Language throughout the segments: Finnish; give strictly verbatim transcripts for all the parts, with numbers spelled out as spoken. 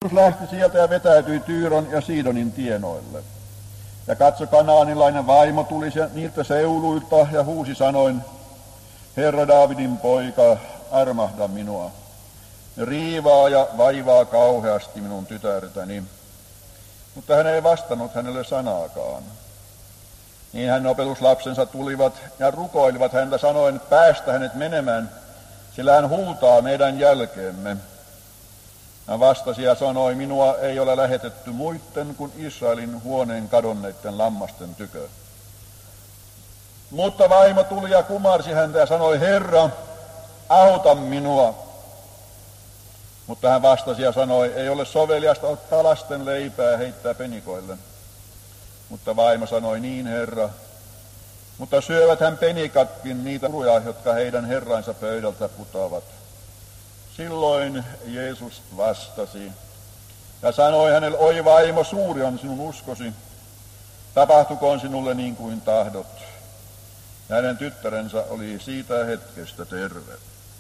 lähti sieltä ja vetäytyi Tyyron ja Siidonin tienoille. Ja katso, kanaanilainen vaimo tuli niiltä seuduilta ja huusi sanoin, Herra Daavidin poika, armahda minua. Riivaa ja vaivaa kauheasti minun tytärtäni. Mutta hän ei vastannut hänelle sanaakaan. Niin hänen opetuslapsensa tulivat ja rukoilivat häntä sanoen, päästä hänet menemään, sillä hän huutaa meidän jälkeemme. Hän vastasi ja sanoi, minua ei ole lähetetty muitten kuin Israelin huoneen kadonneiden lammasten tykö. Mutta vaimo tuli ja kumarsi häntä ja sanoi, Herra, auta minua. Mutta hän vastasi ja sanoi, ei ole soveliasta ottaa lasten leipää ja heittää penikoille. Mutta vaimo sanoi, niin Herra, mutta syövät hän penikatkin niitä ruja, jotka heidän herransa pöydältä putoavat. Silloin Jeesus vastasi ja sanoi hänelle, oi vaimo, suuri on sinun uskosi, tapahtukoon sinulle niin kuin tahdot. Ja hänen tyttärensä oli siitä hetkestä terve.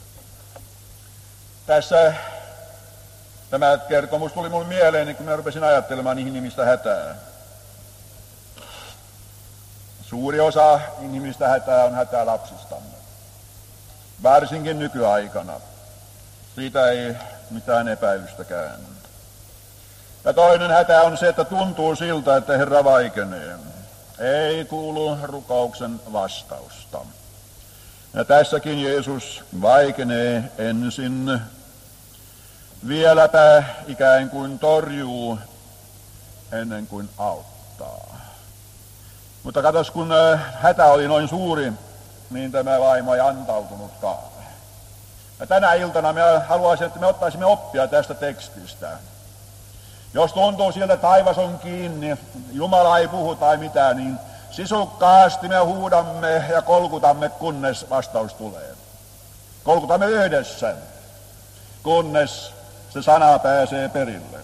Tässä tämä kertomus tuli minulle mieleeni, kun minä rupesin ajattelemaan inhimillistä hätää. Suuri osa inhimillistä hätää on hätää lapsistamme, varsinkin nykyaikana. Siitä ei mitään epäilystäkään. Ja toinen hätä on se, että tuntuu siltä, että Herra vaikenee. Ei kuulu rukouksen vastausta. Ja tässäkin Jeesus vaikenee ensin, vieläpä ikään kuin torjuu ennen kuin auttaa. Mutta katos, kun hätä oli noin suuri, niin tämä vaimo ei antautunutkaan. Ja tänä iltana me haluaisin, että me ottaisimme oppia tästä tekstistä. Jos tuntuu siltä, että taivas on kiinni, Jumala ei puhu tai mitään, niin sisukkaasti me huudamme ja kolkutamme, kunnes vastaus tulee. Kolkutamme yhdessä, kunnes se sana pääsee perille.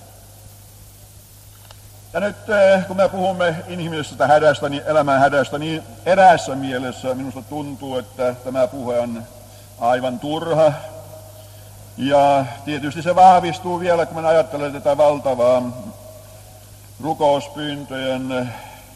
Ja nyt kun me puhumme inhimillisestä hädästä, niin elämän hädästä, niin eräässä mielessä minusta tuntuu, että tämä puhe on aivan turha. Ja tietysti se vahvistuu vielä, kun mä ajattelen tätä valtavaa rukouspyyntöjen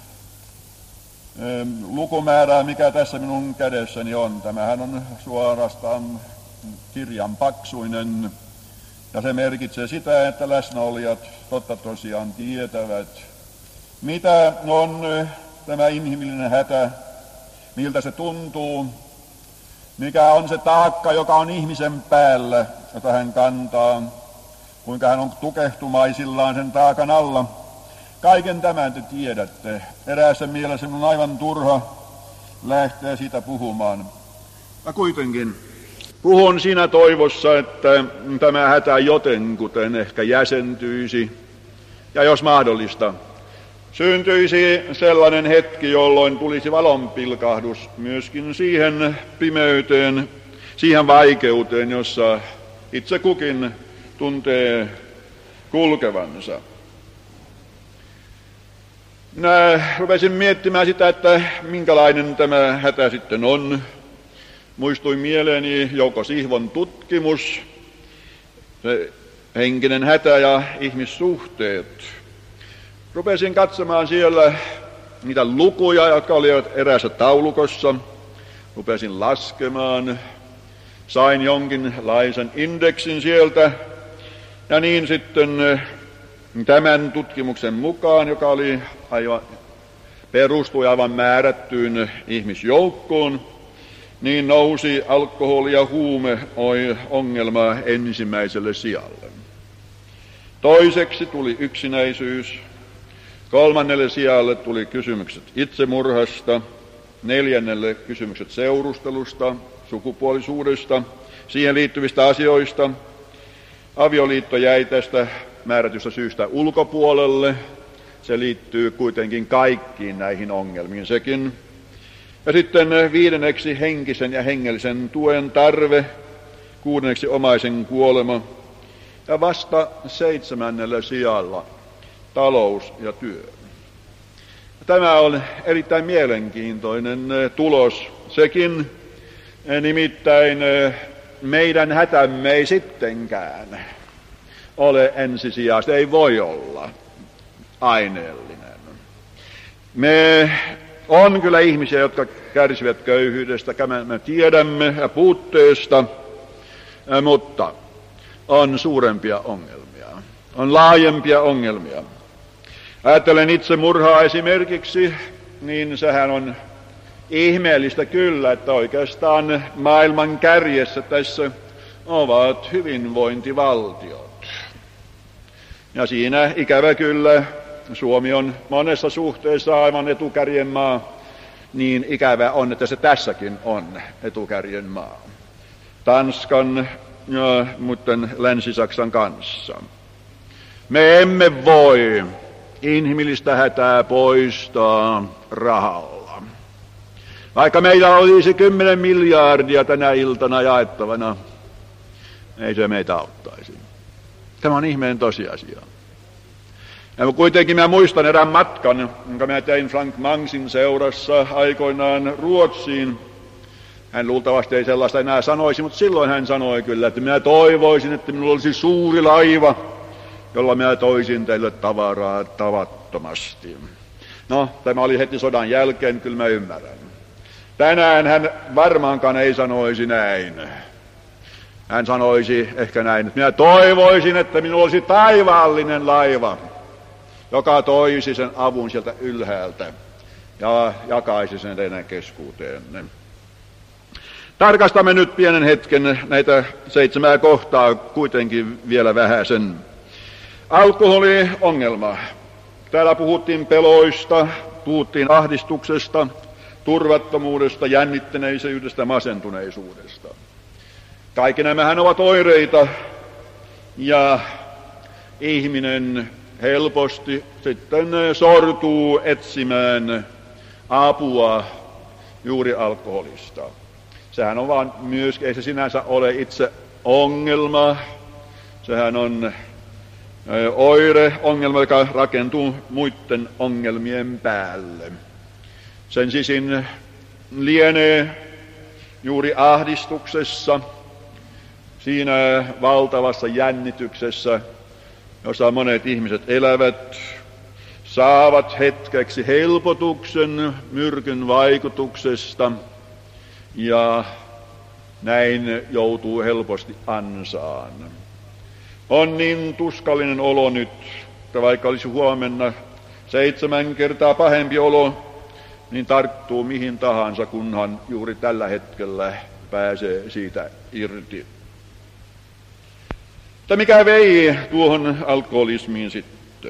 lukumäärää, mikä tässä minun kädessäni on. Tämähän on suorastaan kirjan paksuinen. Ja se merkitsee sitä, että läsnäolijat totta tosiaan tietävät, mitä on tämä inhimillinen hätä, miltä se tuntuu, mikä on se taakka, joka on ihmisen päällä, jota hän kantaa, kuinka hän on tukehtumaisillaan sen taakan alla. Kaiken tämän te tiedätte. Eräässä mielessä on aivan turha lähteä siitä puhumaan. Ja kuitenkin puhun siinä toivossa, että tämä hätä jotenkuten ehkä jäsentyisi, ja jos mahdollista, syntyisi sellainen hetki, jolloin tulisi valonpilkahdus myöskin siihen pimeyteen, siihen vaikeuteen, jossa itse kukin tuntee kulkevansa. Minä rupesin miettimään sitä, että minkälainen tämä hätä sitten on. Muistuin mieleeni Jouko Sihvon tutkimus, se henkinen hätä ja ihmissuhteet. Rupesin katsomaan siellä niitä lukuja, jotka olivat eräässä taulukossa. Rupesin laskemaan, sain jonkinlaisen indeksin sieltä. Ja niin sitten tämän tutkimuksen mukaan, joka oli aivan, perustui aivan määrättyyn ihmisjoukkoon, niin nousi alkoholi- ja huumeongelma ensimmäiselle sijalle. Toiseksi tuli yksinäisyys. Kolmannelle sijalle tuli kysymykset itsemurhasta. Neljännelle kysymykset seurustelusta, sukupuolisuudesta, siihen liittyvistä asioista. Avioliitto jäi tästä määrätystä syystä ulkopuolelle. Se liittyy kuitenkin kaikkiin näihin ongelmiin sekin. Ja sitten viidenneksi henkisen ja hengellisen tuen tarve, kuudenneksi omaisen kuolema ja vasta seitsemännellä sijalla talous ja työ. Tämä on erittäin mielenkiintoinen tulos sekin, nimittäin meidän hätämme ei sittenkään ole ensisijaista, ei voi olla aineellinen. Me on kyllä ihmisiä, jotka kärsivät köyhyydestä, me tiedämme, ja puutteesta, mutta on suurempia ongelmia, on laajempia ongelmia. Ajattelen itse murhaa esimerkiksi, niin sehän on ihmeellistä kyllä, että oikeastaan maailman kärjessä tässä ovat hyvinvointivaltiot. Ja siinä ikävä kyllä Suomi on monessa suhteessa aivan etukärjen maa, niin ikävä on, että se tässäkin on etukärjen maa. Tanskan ja muuten Länsi-Saksan kanssa. Me emme voi inhimillistä hätää poistaa rahalla. Vaikka meillä olisi kymmenen miljardia tänä iltana jaettavana, ei se meitä auttaisi. Tämä on ihmeen tosiasia. Ja kuitenkin mä muistan erään matkan, jonka mä tein Frank Mangsin seurassa aikoinaan Ruotsiin. Hän luultavasti ei sellaista enää sanoisi, mutta silloin hän sanoi kyllä, että minä toivoisin, että minulla olisi suuri laiva, jolla minä toisin teille tavaraa tavattomasti. No, tämä oli heti sodan jälkeen, kyllä mä ymmärrän. Tänään hän varmaankaan ei sanoisi näin. Hän sanoisi ehkä näin, että minä toivoisin, että minulla olisi taivaallinen laiva, joka toisi sen avun sieltä ylhäältä ja jakaisi sen teidän keskuuteenne. Tarkastamme nyt pienen hetken näitä seitsemää kohtaa kuitenkin vielä vähäsen. Alkoholiongelma. Täällä puhuttiin peloista, puhuttiin ahdistuksesta, turvattomuudesta, jännittyneisyydestä, masentuneisuudesta. Kaikki nämähän ovat oireita ja ihminen helposti sitten sortuu etsimään apua juuri alkoholista. Sehän on vaan myös, ei se sinänsä ole itse ongelma, sehän on oire, ongelma, joka rakentuu muiden ongelmien päälle. Sen sisin lienee juuri ahdistuksessa, siinä valtavassa jännityksessä, jossa monet ihmiset elävät, saavat hetkeksi helpotuksen myrkyn vaikutuksesta ja näin joutuu helposti ansaan. On niin tuskallinen olo nyt, että vaikka olisi huomenna seitsemän kertaa pahempi olo, niin tarttuu mihin tahansa, kunhan juuri tällä hetkellä pääsee siitä irti. Mutta mikä vei tuohon alkoholismiin sitten?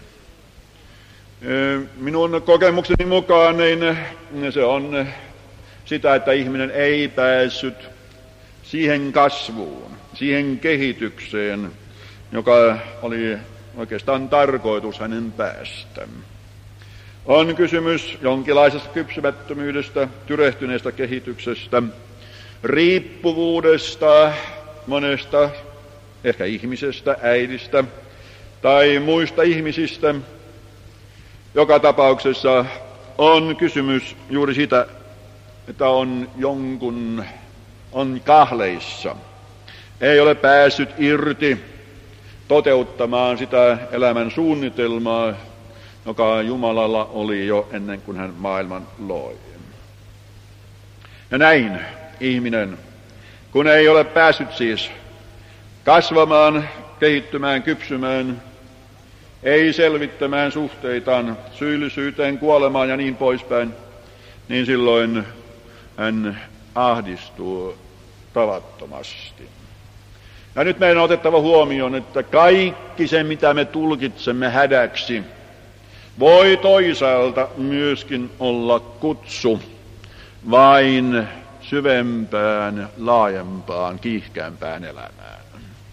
Minun kokemukseni mukaan niin se on sitä, että ihminen ei päässyt siihen kasvuun, siihen kehitykseen, joka oli oikeastaan tarkoitus hänen päästä. On kysymys jonkinlaisesta kypsymättömyydestä, tyrehtyneestä kehityksestä, riippuvuudesta monesta, ehkä ihmisestä, äidistä tai muista ihmisistä. Joka tapauksessa on kysymys juuri siitä, että on jonkun, on kahleissa, ei ole päässyt irti toteuttamaan sitä elämän suunnitelmaa, joka Jumalalla oli jo ennen kuin hän maailman loi. Ja näin ihminen, kun ei ole päässyt siis kasvamaan, kehittymään, kypsymään, ei selvittämään suhteitaan syyllisyyteen, kuolemaan ja niin poispäin, niin silloin hän ahdistuu tavattomasti. Ja nyt meidän on otettava huomioon, että kaikki se, mitä me tulkitsemme hädäksi, voi toisaalta myöskin olla kutsu vain syvempään, laajempaan, kiihkeämpään elämään.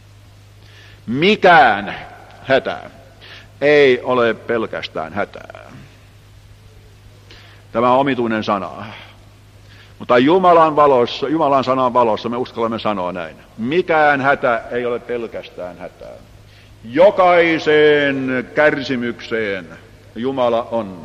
Mikään hätä ei ole pelkästään hätää. Tämä on omituinen sana. Mutta Jumalan valossa, Jumalan sanan valossa me uskallamme sanoa näin. Mikään hätä ei ole pelkästään hätää. Jokaiseen kärsimykseen Jumala on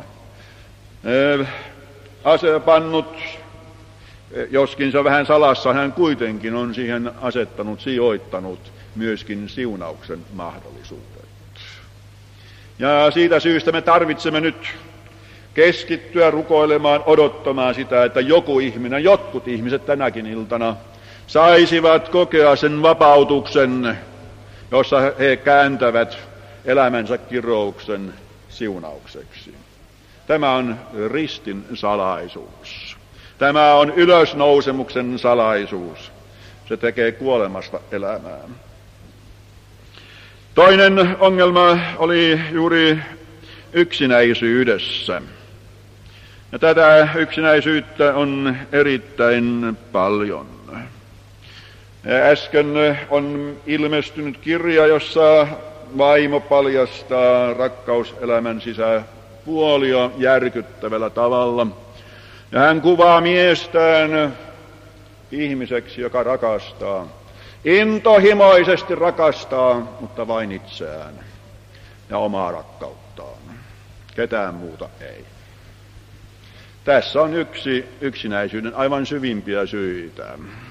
asepannut, joskin se on vähän salassa, hän kuitenkin on siihen asettanut, sijoittanut myöskin siunauksen mahdollisuudet. Ja siitä syystä me tarvitsemme nyt keskittyä rukoilemaan, odottamaan sitä, että joku ihminen, jotkut ihmiset tänäkin iltana saisivat kokea sen vapautuksen, jossa he kääntävät elämänsä kirouksen siunaukseksi. Tämä on ristin salaisuus. Tämä on ylösnousemuksen salaisuus. Se tekee kuolemasta elämää. Toinen ongelma oli juuri yksinäisyydessä. Ja tätä yksinäisyyttä on erittäin paljon. Äsken on ilmestynyt kirja, jossa vaimo paljastaa rakkauselämän sisäpuolia järkyttävällä tavalla. Ja hän kuvaa miestään ihmiseksi, joka rakastaa. Intohimoisesti rakastaa, mutta vain itseään ja omaa rakkauttaan. Ketään muuta ei. Tässä on yksi yksinäisyyden aivan syvimpiä syitä.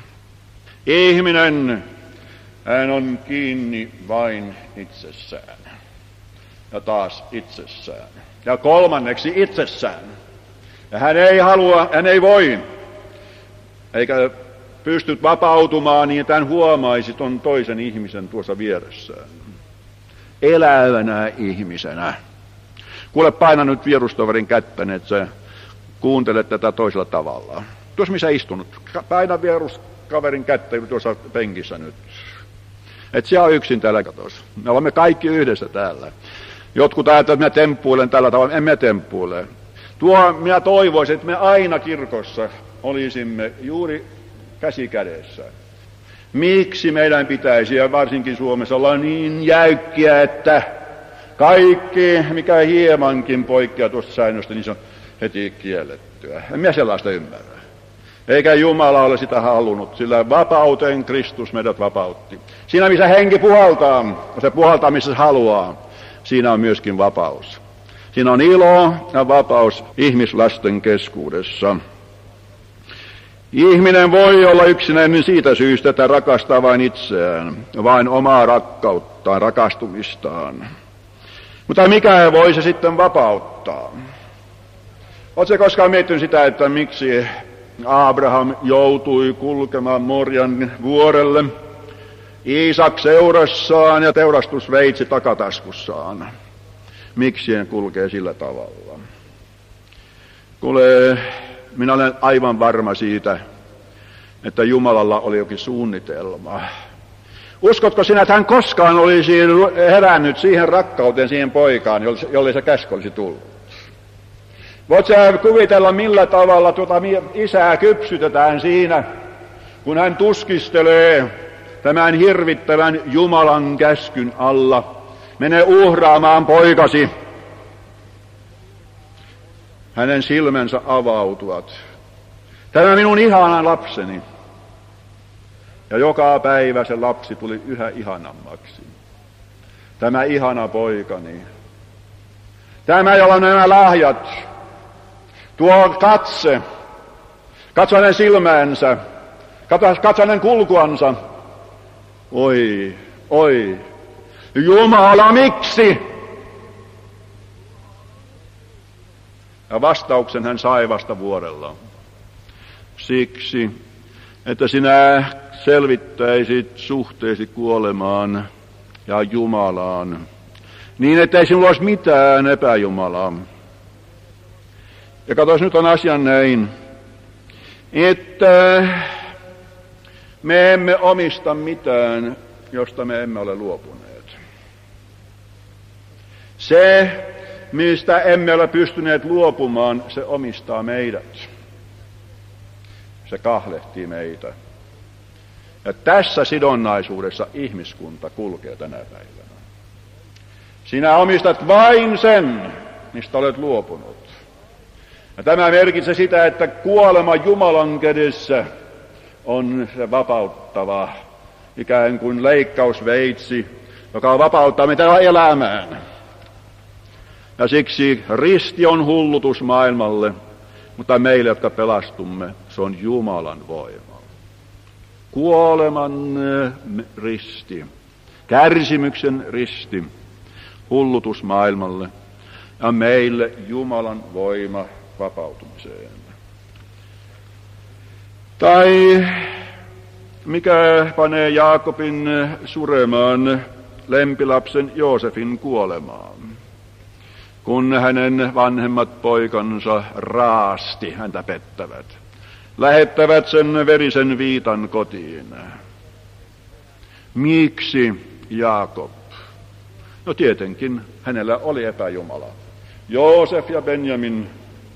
Ihminen, hän on kiinni vain itsessään. Ja taas itsessään. Ja kolmanneksi itsessään. Ja hän ei halua, hän ei voi, eikä pysty vapautumaan niin, että hän huomaisi ton toisen ihmisen tuossa vieressään. Elävänä ihmisenä. Kuule, paina nyt vierustoverin kättä, että sä kuuntelet tätä toisella tavalla. Tuossa missä istunut, paina vieruskaverin kättä tuossa penkissä nyt. Et siellä on yksin täällä katossa. Me olemme kaikki yhdessä täällä. Jotkut ajattelevat, että minä temppuilen tällä tavalla. En minä temppuile. Tuo, minä toivoisin, että me aina kirkossa olisimme juuri käsi kädessä. Miksi meidän pitäisi, ja varsinkin Suomessa, olla niin jäykkiä, että kaikki, mikä hiemankin poikkeaa tuosta säännöstä, niin se on heti kiellettyä. En minä sellaista ymmärrä. Eikä Jumala ole sitä halunnut, sillä vapauteen Kristus meidät vapautti. Siinä, missä henki puhaltaa, se puhaltaa, missä se haluaa, siinä on myöskin vapaus. Siinä on ilo ja vapaus ihmislasten keskuudessa. Ihminen voi olla yksinäinen siitä syystä, että rakastaa vain itseään, vain omaa rakkauttaan, rakastumistaan. Mutta mikä voi se sitten vapauttaa? Oletko koskaan miettinyt sitä, että miksi Abraham joutui kulkemaan Morjan vuorelle, Iisak seurassaan ja teurastusveitsi takataskussaan? Miksi hän kulkee sillä tavalla? Kuule, minä olen aivan varma siitä, että Jumalalla oli jokin suunnitelma. Uskotko sinä, että hän koskaan olisi herännyt siihen rakkauteen siihen poikaan, jolle se käsky olisi tullut? Voit sä kuvitella, millä tavalla tuota isää kypsytetään siinä, kun hän tuskistelee tämän hirvittävän Jumalan käskyn alla. Mene uhraamaan poikasi. Hänen silmänsä avautuvat. Tämä minun ihana lapseni. Ja joka päivä se lapsi tuli yhä ihanammaksi. Tämä ihana poikani. Tämä, jolla on nämä lahjat. Tuo katse. Katso hänen silmäänsä. Katso, katso hänen kulkuansa. Oi, oi. Jumala, miksi? Ja vastauksen hän sai vasta vuorella. Siksi, että sinä selvittäisit suhteesi kuolemaan ja Jumalaan, niin ettei sinulla olisi mitään epäjumalaa. Ja katsos, nyt on asian näin, että me emme omista mitään, josta me emme ole luopuneet. Se, mistä emme ole pystyneet luopumaan, se omistaa meidät. Se kahlehtii meitä. Ja tässä sidonnaisuudessa ihmiskunta kulkee tänä päivänä. Sinä omistat vain sen, mistä olet luopunut. Ja tämä merkitsee sitä, että kuolema Jumalan kädessä on se vapauttava, ikään kuin leikkausveitsi, joka vapauttaa meitä elämään. Ja siksi risti on hullutus maailmalle, mutta meille, jotka pelastumme, se on Jumalan voima. Kuoleman risti Kärsimyksen risti, hullutus maailmalle ja meille Jumalan voima vapautumiseen. Tai mikä panee Jaakobin suremaan lempilapsen Joosefin kuolemaan, kun hänen vanhemmat poikansa raasti häntä pettävät, lähettävät sen verisen viitan kotiin. Miksi Jaakob? No tietenkin hänellä oli epäjumala. Joosef ja Benjamin,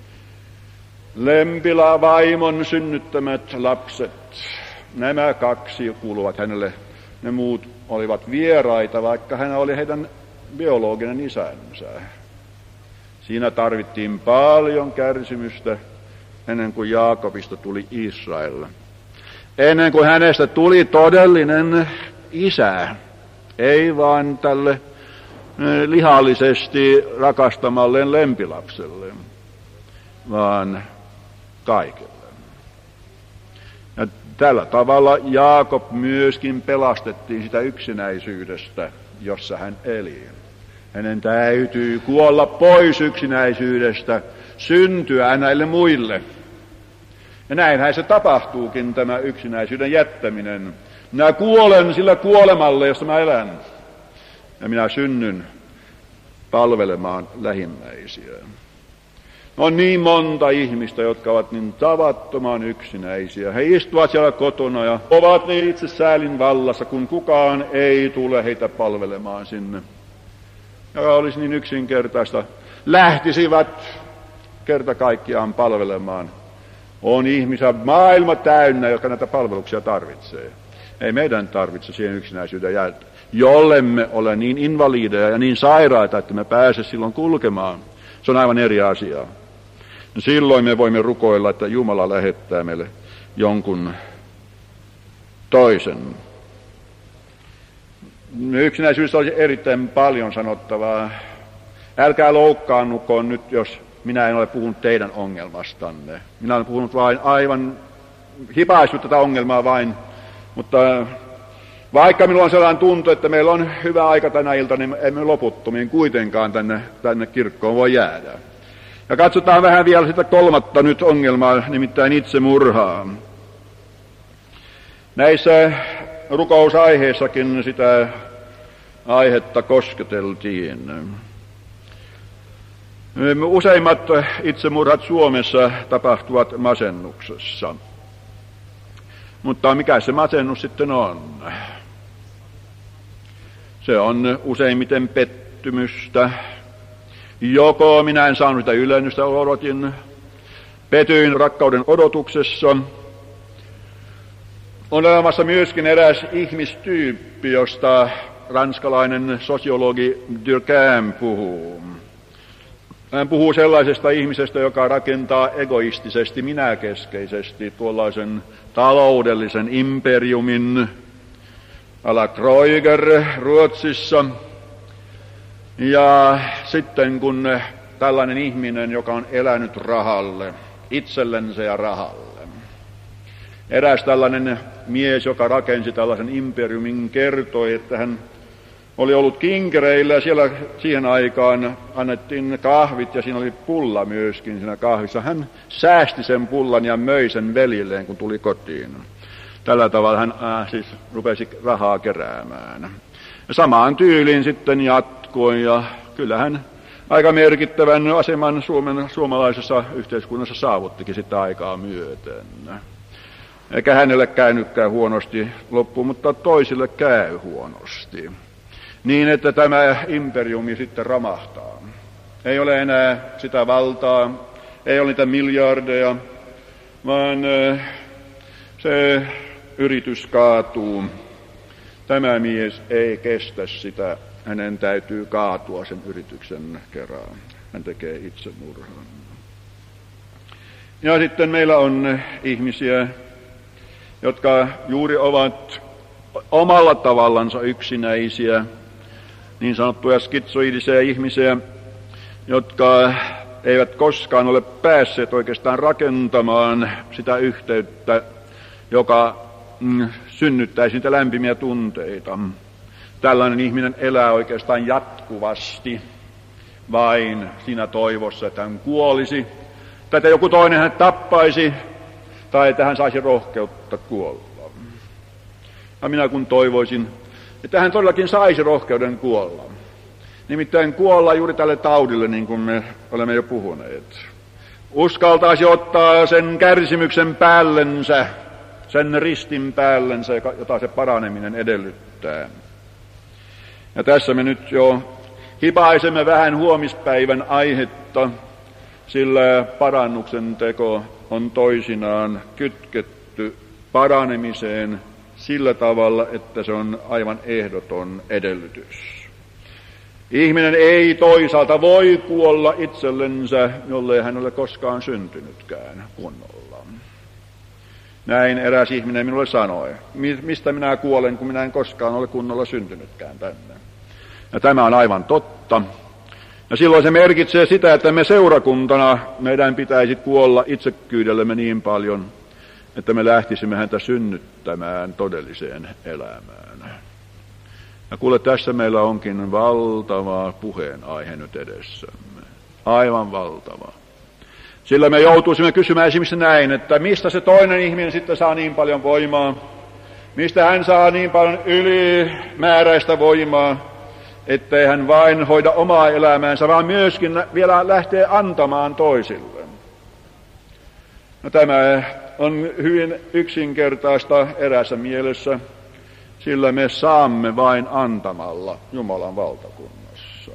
lempila vaimon synnyttämät lapset, nämä kaksi kuuluvat hänelle. Ne muut olivat vieraita, vaikka hän oli heidän biologinen isänsä. Siinä tarvittiin paljon kärsimystä ennen kuin Jaakobista tuli Israel. Ennen kuin hänestä tuli todellinen isä, ei vain tälle lihallisesti rakastamalleen lempilapselle, vaan kaikelle. Ja tällä tavalla Jaakob myöskin pelastettiin sitä yksinäisyydestä, jossa hän eli. Hänen täytyy kuolla pois yksinäisyydestä, syntyä näille muille. Ja näinhän se tapahtuukin, tämä yksinäisyyden jättäminen. Minä kuolen sillä kuolemalle, josta mä elän. Ja minä synnyn palvelemaan lähimmäisiä. On niin monta ihmistä, jotka ovat niin tavattoman yksinäisiä. He istuvat siellä kotona ja ovat niin itse säälin vallassa, kun kukaan ei tule heitä palvelemaan sinne. Ja olisi niin yksinkertaista. Lähtisivät kerta kaikkiaan palvelemaan. On ihmisiä maailma täynnä, jotka näitä palveluksia tarvitsee. Ei meidän tarvitse siihen yksinäisyyden jäädä, jollemme ole niin invalideja ja niin sairaita, että me pääse silloin kulkemaan. Se on aivan eri asia. No silloin me voimme rukoilla, että Jumala lähettää meille jonkun toisen. Yksinäisyydessä olisi erittäin paljon sanottavaa. Älkää loukkaannuko nyt, jos minä en ole puhunut teidän ongelmastanne. Minä olen puhunut vain aivan, hipaissut tätä ongelmaa vain, mutta vaikka minulla on sellainen tunto, että meillä on hyvä aika tänä iltana, niin emme loputtomiin kuitenkaan tänne, tänne kirkkoon voi jäädä. Ja katsotaan vähän vielä sitä kolmatta nyt ongelmaa, nimittäin itsemurhaa. Näissä rukousaiheissakin sitä aihetta kosketeltiin. Useimmat itsemurhat Suomessa tapahtuvat masennuksessa. Mutta mikä se masennus sitten on? Se on useimmiten pettymystä. Joko minä en saanut sitä ylennystä, odotin, petyin rakkauden odotuksessa. On olemassa myöskin eräs ihmistyyppi, josta ranskalainen sosiologi Durkheim puhuu. Hän puhuu sellaisesta ihmisestä, joka rakentaa egoistisesti, minäkeskeisesti tuollaisen taloudellisen imperiumin, à la Kreuger Ruotsissa. Ja sitten kun tällainen ihminen, joka on elänyt rahalle, itsellensä ja rahalle, eräs tällainen mies, joka rakensi tällaisen imperiumin, kertoi, että hän oli ollut kinkereillä ja siellä siihen aikaan annettiin kahvit ja siinä oli pulla myöskin siinä kahvissa. Hän säästi sen pullan ja möi sen velilleen, kun tuli kotiin. Tällä tavalla hän äh, siis rupesi rahaa keräämään. Ja samaan tyyliin sitten jatkoi ja kyllähän aika merkittävän aseman Suomen, suomalaisessa yhteiskunnassa saavuttikin sitä aikaa myöten. Eikä hänelle käynytkään huonosti loppuun, mutta toisille käy huonosti. Niin, että tämä imperiumi sitten romahtaa. Ei ole enää sitä valtaa, ei ole niitä miljardeja, vaan se yritys kaatuu. Tämä mies ei kestä sitä, hänen täytyy kaatua sen yrityksen kerran. Hän tekee itsemurhan. Ja sitten meillä on ihmisiä, jotka juuri ovat omalla tavallansa yksinäisiä, niin sanottuja skitsoidisia ihmisiä, jotka eivät koskaan ole päässeet oikeastaan rakentamaan sitä yhteyttä, joka mm, synnyttäisi niitä lämpimiä tunteita. tällainen ihminen elää oikeastaan jatkuvasti vain siinä toivossa, että hän kuolisi, tai että joku toinen hän tappaisi, tai että hän saisi rohkeutta kuolla. Ja minä kun toivoisin, että hän todellakin saisi rohkeuden kuolla. Nimittäin kuolla juuri tälle taudille, niin kuin me olemme jo puhuneet. Uskaltaisi ottaa sen kärsimyksen päällensä, sen ristin päällensä, jota se paraneminen edellyttää. Ja tässä me nyt jo hipaisemme vähän huomispäivän aihetta, sillä parannuksen teko on toisinaan kytketty paranemiseen sillä tavalla, että se on aivan ehdoton edellytys. Ihminen ei toisaalta voi kuolla itsellensä, jollei hän ole koskaan syntynytkään kunnolla. Näin eräs ihminen minulle sanoi, mistä minä kuolen, kun minä en koskaan ole kunnolla syntynytkään tänne. Ja tämä on aivan totta. Ja silloin se merkitsee sitä, että me seurakuntana meidän pitäisi kuolla itsekkyydellemme niin paljon, että me lähtisimme häntä synnyttämään todelliseen elämään. Ja kuule, tässä meillä onkin valtava puheenaihe nyt edessämme. Aivan valtava. Sillä me joutuisimme kysymään esimerkiksi näin, että mistä se toinen ihminen sitten saa niin paljon voimaa, mistä hän saa niin paljon ylimääräistä voimaa, ettei hän vain hoida omaa elämäänsä, vaan myöskin vielä lähtee antamaan toisille. No, tämä on hyvin yksinkertaista erässä mielessä, sillä me saamme vain antamalla Jumalan valtakunnassa.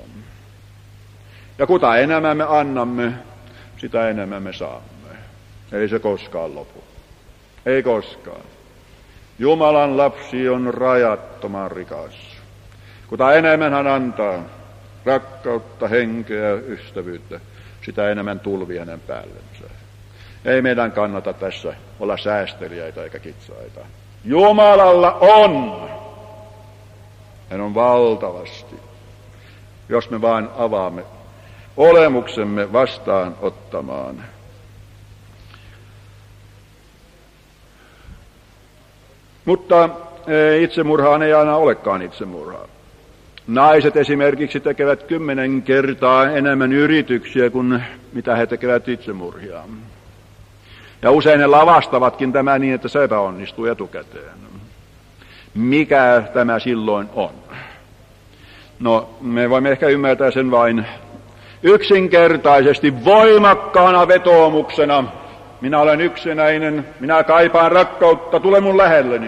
Ja kuta enemmän me annamme, sitä enemmän me saamme. Ei se koskaan lopu. Ei koskaan. Jumalan lapsi on rajattoman rikas. Kuta enemmän hän antaa rakkautta, henkeä ja ystävyyttä, sitä enemmän tulvi hänen päällensä. Ei meidän kannata tässä olla säästeliäitä eikä kitsaita. Jumalalla on. Hän on valtavasti, jos me vain avaamme olemuksemme vastaanottamaan. Mutta itsemurhaan ei aina olekaan itsemurhaa. Naiset esimerkiksi tekevät kymmenen kertaa enemmän yrityksiä kuin mitä he tekevät itsemurhia. Ja usein ne lavastavatkin tämä niin, että se epäonnistuu etukäteen. Mikä tämä silloin on? No, me voimme ehkä ymmärtää sen vain yksinkertaisesti voimakkaana vetoomuksena. Minä olen yksinäinen, minä kaipaan rakkautta, tule mun lähelleni.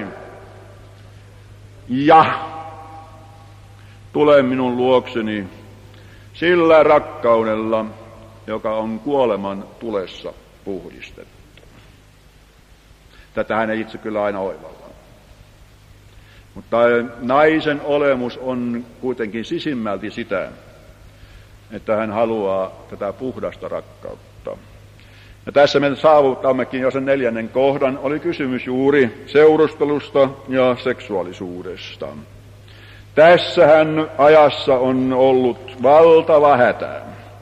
Ja tule minun luokseni sillä rakkaudella, joka on kuoleman tulessa puhdistettu. Tätähän ei itse kyllä aina oivalla. Mutta naisen olemus on kuitenkin sisimmälti sitä, että hän haluaa tätä puhdasta rakkautta. Ja tässä me saavutammekin jo sen neljännen kohdan. Oli kysymys juuri seurustelusta ja seksuaalisuudesta. Tässähän ajassa on ollut valtava hätä.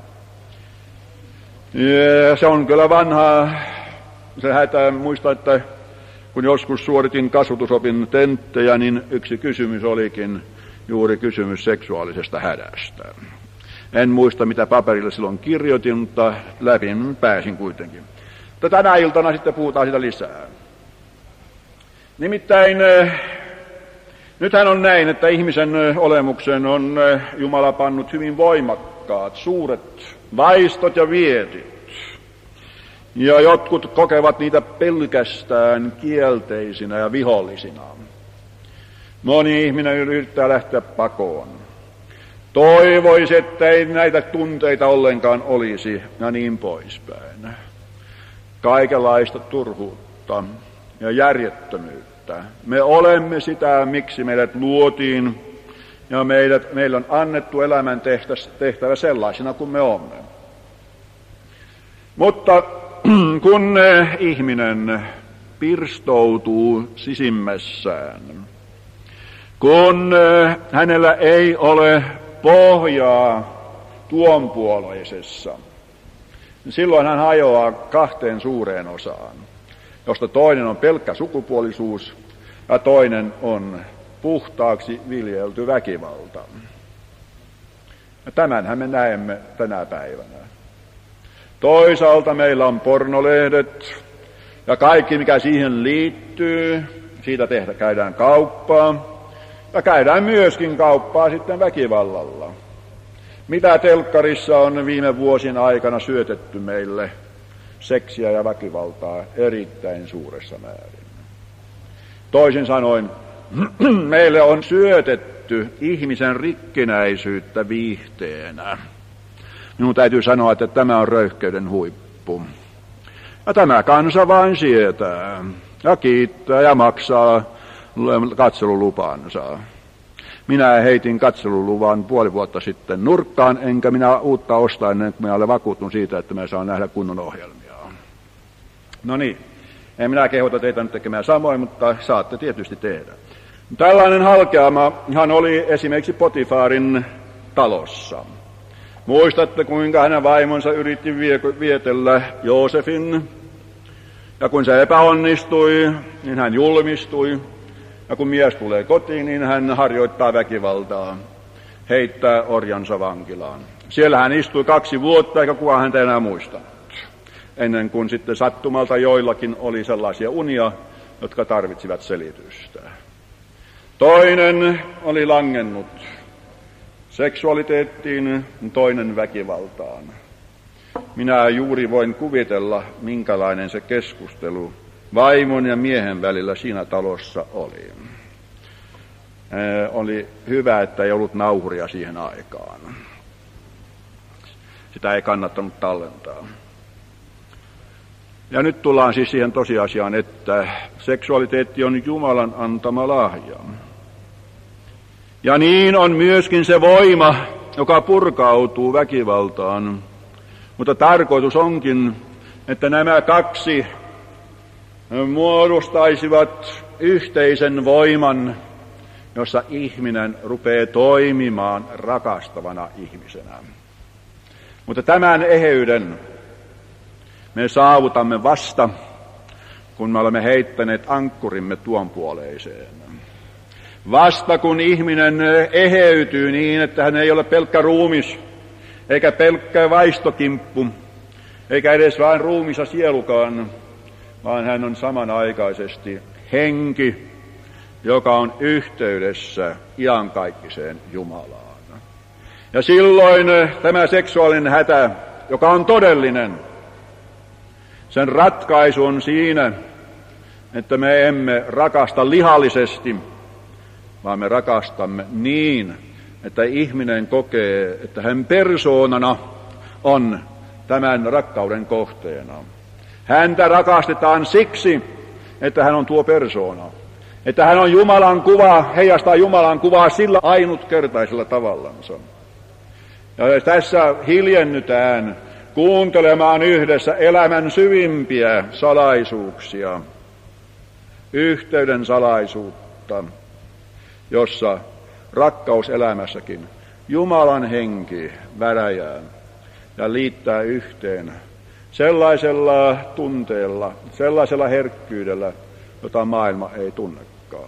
Ja se on kyllä vanha se hätä. Muistan, että kun joskus suoritin kasvatusopin tenttejä, niin yksi kysymys olikin juuri kysymys seksuaalisesta hädästä. En muista, mitä paperille silloin kirjoitin, mutta läpi pääsin kuitenkin. Mutta tänä iltana sitten puhutaan sitä lisää. Nimittäin nythän on näin, että ihmisen olemuksen on Jumala pannut hyvin voimakkaat, suuret vaistot ja vietit. Ja jotkut kokevat niitä pelkästään kielteisinä ja vihollisina. Moni ihminen yrittää lähteä pakoon. Toivoisi, ettei näitä tunteita ollenkaan olisi ja niin poispäin. Kaikenlaista turhuutta ja järjettömyyttä. Me olemme sitä, miksi meidät luotiin ja meidät, meillä on annettu elämän tehtävä sellaisena kuin me olemme. Mutta kun ihminen pirstoutuu sisimmässään, kun hänellä ei ole pohjaa tuonpuoleisessa, niin silloin hän hajoaa kahteen suureen osaan, josta toinen on pelkkä sukupuolisuus ja toinen on puhtaaksi viljelty väkivalta. Ja tämänhän me näemme tänä päivänä. Toisaalta meillä on pornolehdet ja kaikki, mikä siihen liittyy, siitä tehdä, käydään kauppaa. Ja käydään myöskin kauppaa sitten väkivallalla. Mitä telkkarissa on viime vuosien aikana syötetty meille seksiä ja väkivaltaa erittäin suuressa määrin. Toisin sanoen, meille on syötetty ihmisen rikkinäisyyttä viihteenä. Minun täytyy sanoa, että tämä on röyhkeyden huippu. Ja tämä kansa vain sietää ja kiittää ja maksaa katselulupansa. Minä heitin katseluluvan puoli vuotta sitten nurkkaan, enkä minä uutta osta ennen kuin minä olen vakuuttunut siitä, että minä saan nähdä kunnon ohjelmia. No niin, en minä kehota teitä nyt tekemään samoin, mutta saatte tietysti tehdä. Tällainen halkeamahan oli esimerkiksi Potifarin talossa. Muistatte, kuinka hänen vaimonsa yritti vietellä Joosefin, ja kun se epäonnistui, niin hän julmistui. Ja kun mies tulee kotiin, niin hän harjoittaa väkivaltaa, heittää orjansa vankilaan. Siellä hän istui kaksi vuotta, eikä kukaan häntä enää muistanut. Ennen kuin sitten sattumalta joillakin oli sellaisia unia, jotka tarvitsivat selitystä. Toinen oli langennut seksualiteettiin, toinen väkivaltaan. Minä juuri voin kuvitella, minkälainen se keskustelu vaimon ja miehen välillä siinä talossa oli. Ee, oli hyvä, että ei ollut nauhuria siihen aikaan. Sitä ei kannattanut tallentaa. Ja nyt tullaan siis siihen tosiasiaan, että seksualiteetti on Jumalan antama lahja. Ja niin on myöskin se voima, joka purkautuu väkivaltaan. Mutta tarkoitus onkin, että nämä kaksi muodostaisivat yhteisen voiman, jossa ihminen rupeaa toimimaan rakastavana ihmisenä. Mutta tämän eheyden me saavutamme vasta, kun me olemme heittäneet ankkurimme tuon puoleiseen. Vasta kun ihminen eheytyy niin, että hän ei ole pelkkä ruumis, eikä pelkkä vaistokimppu, eikä edes vain ruumis ja sielukaan, vaan hän on samanaikaisesti henki, joka on yhteydessä iankaikkiseen Jumalaan. Ja silloin tämä seksuaalinen hätä, joka on todellinen, sen ratkaisu on siinä, että me emme rakasta lihallisesti, vaan me rakastamme niin, että ihminen kokee, että hän persoonana on tämän rakkauden kohteena. Häntä rakastetaan siksi, että hän on tuo persoona. Että hän on Jumalan kuva, heijastaa Jumalan kuvaa sillä ainutkertaisella tavallansa. Ja tässä hiljennytään kuuntelemaan yhdessä elämän syvimpiä salaisuuksia, yhteyden salaisuutta, jossa rakkauselämässäkin Jumalan henki väräjää ja liittää yhteen sellaisella tunteella, sellaisella herkkyydellä, jota maailma ei tunnekaan.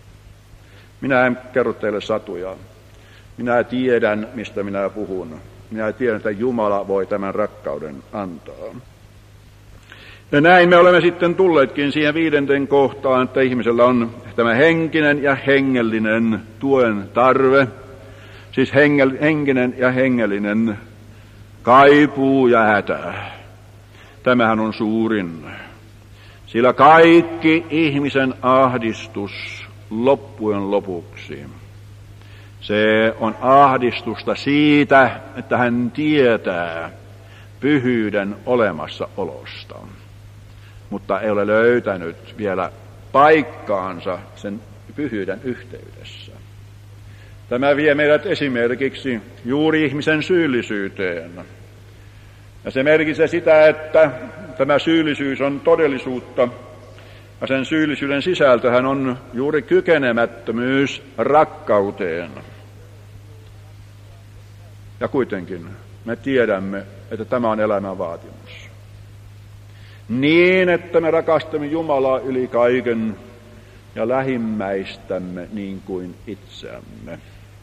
Minä en kerro teille satuja. Minä tiedän, mistä minä puhun. Minä tiedän, että Jumala voi tämän rakkauden antaa. Ja näin me olemme sitten tulleetkin siihen viidenten kohtaan, että ihmisellä on tämä henkinen ja hengellinen tuen tarve. Siis hengel, henkinen ja hengellinen kaipuu ja hätä. Tämähän on suurin. Sillä kaikki ihmisen ahdistus loppujen lopuksi, se on ahdistusta siitä, että hän tietää pyhyyden olemassaolosta, mutta ei ole löytänyt vielä paikkaansa sen pyhyyden yhteydessä. Tämä vie meidät esimerkiksi juuri ihmisen syyllisyyteen. Ja se merkitsee sitä, että tämä syyllisyys on todellisuutta, ja sen syyllisyyden sisältöhän on juuri kykenemättömyys rakkauteen. Ja kuitenkin me tiedämme, että tämä on elämän vaatimus. Niin, että me rakastamme Jumalaa yli kaiken ja lähimmäistämme niin kuin itseämme.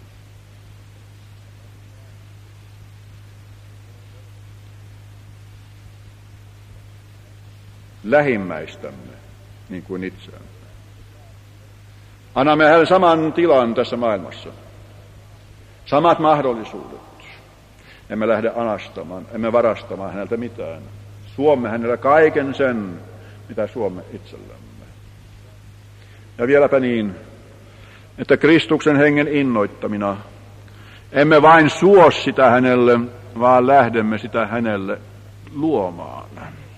Lähimmäistämme niin kuin itseämme. Annamme hänelle saman tilan tässä maailmassa. Samat mahdollisuudet. Emme lähde anastamaan, emme varastamaan häneltä mitään. Suomme hänellä kaiken sen, mitä suomme itsellämme. Ja vieläpä niin, että Kristuksen hengen innoittamina emme vain suo sitä hänelle, vaan lähdemme sitä hänelle luomaan.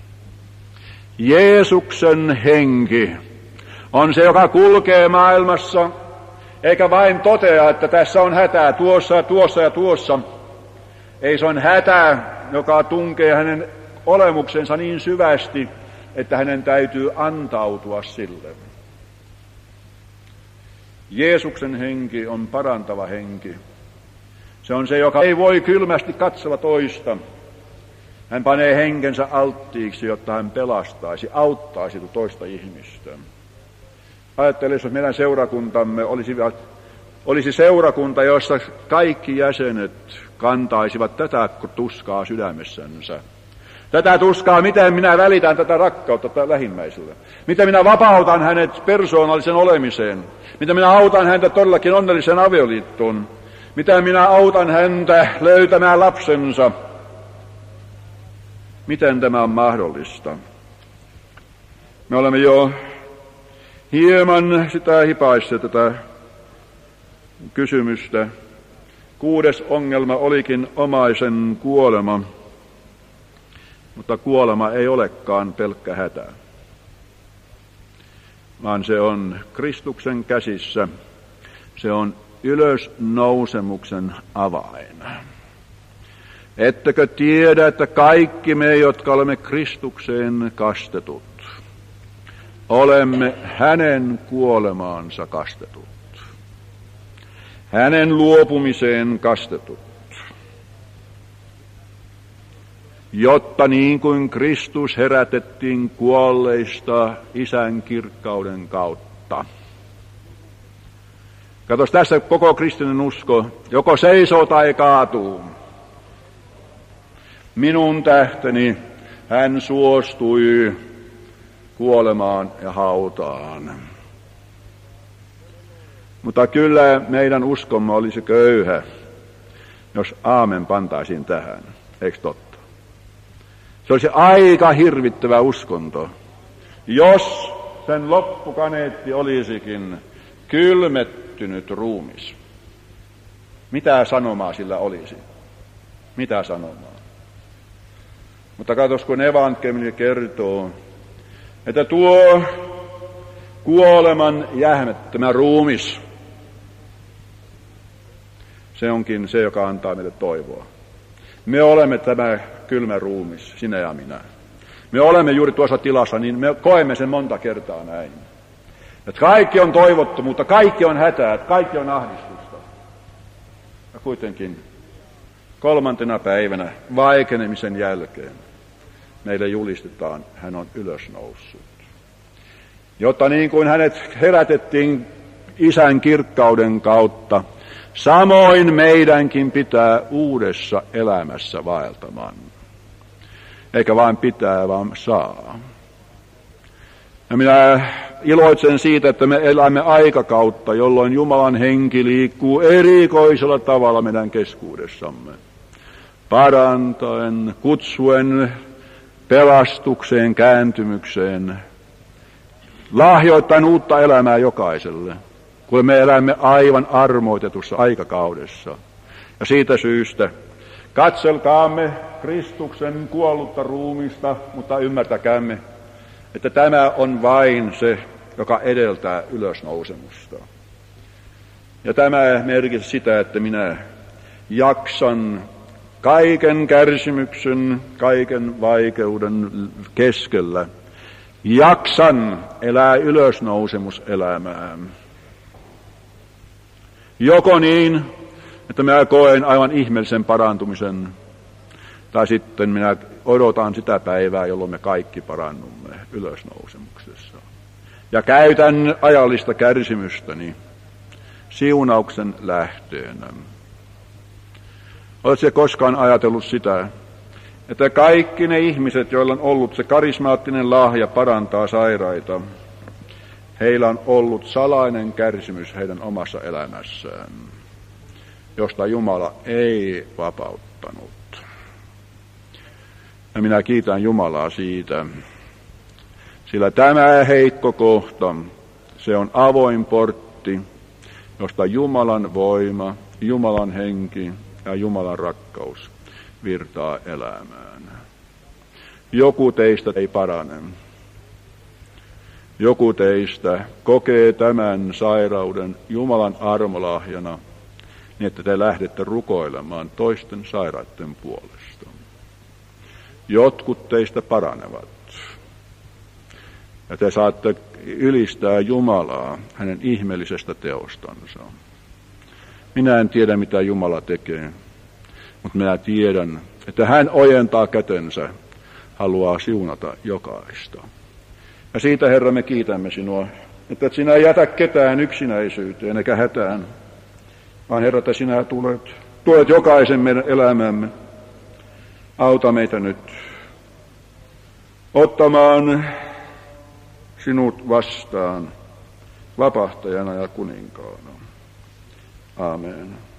Jeesuksen henki on se, joka kulkee maailmassa, eikä vain totea, että tässä on hätää tuossa, tuossa ja tuossa. Ei, se on hätä, joka tunkee hänen olemuksensa niin syvästi, että hänen täytyy antautua sille. Jeesuksen henki on parantava henki. Se on se, joka ei voi kylmästi katsella toista. Hän panee henkensä alttiiksi, jotta hän pelastaisi, auttaisi toista ihmistä. Ajattelisi, jos meidän seurakuntamme olisi, olisi seurakunta, jossa kaikki jäsenet kantaisivat tätä tuskaa sydämessänsä. Tätä tuskaa, miten minä välitän tätä rakkautta tätä lähimmäiselle. Miten minä vapautan hänet persoonallisen olemiseen. Miten minä autan häntä todellakin onnelliseen avioliittoon. Miten minä autan häntä löytämään lapsensa. Miten tämä on mahdollista? Me olemme jo hieman sitä hipaisseet tätä kysymystä. Kuudes ongelma olikin omaisen kuolema, mutta kuolema ei olekaan pelkkä hätä, vaan se on Kristuksen käsissä, se on ylösnousemuksen avain. Ettekö tiedä, että kaikki me, jotka olemme Kristukseen kastetut, olemme hänen kuolemaansa kastetut, hänen luopumiseen kastetut, jotta niin kuin Kristus herätettiin kuolleista Isän kirkkauden kautta. Katos, tässä koko kristillinen usko joko seisoo tai kaatuu. Minun tähteni hän suostui kuolemaan ja hautaan. Mutta kyllä meidän uskomme olisi köyhä, jos aamen pantaisiin tähän. Eikö totta? Se olisi aika hirvittävä uskonto, jos sen loppukaneetti olisikin kylmettynyt ruumis. Mitä sanomaa sillä olisi? Mitä sanomaa? Mutta katos, kun evankeliumi kertoo, että tuo kuoleman jähmettämä ruumis, se onkin se, joka antaa meille toivoa. Me olemme tämä kylmä ruumis, sinä ja minä. Me olemme juuri tuossa tilassa, niin me koemme sen monta kertaa näin. Että kaikki on toivottomuutta, kaikki on hätää, kaikki on ahdistusta. Ja kuitenkin kolmantena päivänä vaikenemisen jälkeen meille julistetaan, hän on ylösnoussut. Jotta niin kuin hänet herätettiin Isän kirkkauden kautta, samoin meidänkin pitää uudessa elämässä vaeltamaan. Eikä vain pitää, vaan saa. Ja minä iloitsen siitä, että me elämme aikakautta, jolloin Jumalan henki liikkuu erikoisella tavalla meidän keskuudessamme. Parantaen, kutsuen pelastukseen, kääntymykseen, lahjoittain uutta elämää jokaiselle, kun me elämme aivan armoitetussa aikakaudessa. Ja siitä syystä katselkaamme Kristuksen kuollutta ruumista, mutta ymmärtäkäämme, että tämä on vain se, joka edeltää ylösnousemusta. Ja tämä merkitsee sitä, että minä jaksan kaiken kärsimyksen, kaiken vaikeuden keskellä, jaksan elää ylösnousemuselämää. Joko niin, että minä koen aivan ihmeellisen parantumisen, tai sitten minä odotan sitä päivää, jolloin me kaikki parannumme ylösnousemuksessa. Ja käytän ajallista kärsimystäni siunauksen lähteenä. Oletko koskaan ajatellut sitä, että kaikki ne ihmiset, joilla on ollut se karismaattinen lahja parantaa sairaita, heillä on ollut salainen kärsimys heidän omassa elämässään, josta Jumala ei vapauttanut. Ja minä kiitän Jumalaa siitä, sillä tämä heikko kohta, se on avoin portti, josta Jumalan voima, Jumalan henki ja Jumalan rakkaus virtaa elämään. Joku teistä ei parane. Joku teistä kokee tämän sairauden Jumalan armolahjana, niin että te lähdette rukoilemaan toisten sairaiden puolesta. Jotkut teistä paranevat. Ja te saatte ylistää Jumalaa hänen ihmeellisestä teostansa. Minä en tiedä, mitä Jumala tekee, mutta minä tiedän, että hän ojentaa kätensä, haluaa siunata jokaista. Ja siitä, Herra, me kiitämme sinua, että et sinä ei jätä ketään yksinäisyyteen eikä hätään, vaan Herra, että sinä tulet, tulet jokaisen meidän elämämme. Auta meitä nyt ottamaan sinut vastaan vapahtajana ja kuninkaana. Aamen.